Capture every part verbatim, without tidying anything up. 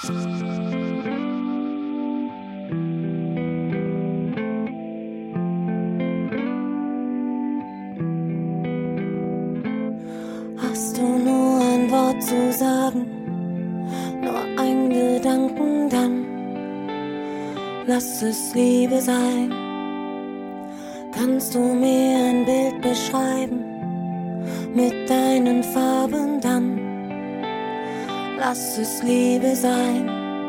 Hast du nur ein Wort zu sagen, nur ein Gedanken, dann lass es Liebe sein. Kannst du mir ein Bild beschreiben mit deinen Farben, dann lass es Liebe sein.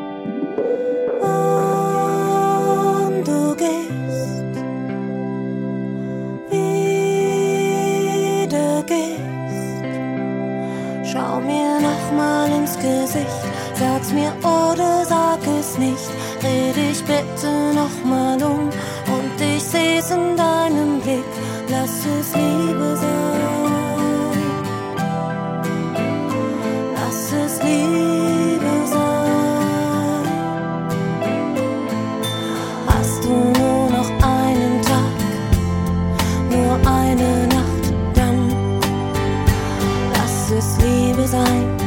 Und du gehst, wieder gehst. Schau mir nochmal ins Gesicht, sag's mir oder sag es nicht. Dreh dich bitte nochmal um und ich seh's in deinem Blick. Lass es Liebe sein. Lass es Liebe sein. Hast du nur noch einen Tag, nur eine Nacht, dann lass es Liebe sein.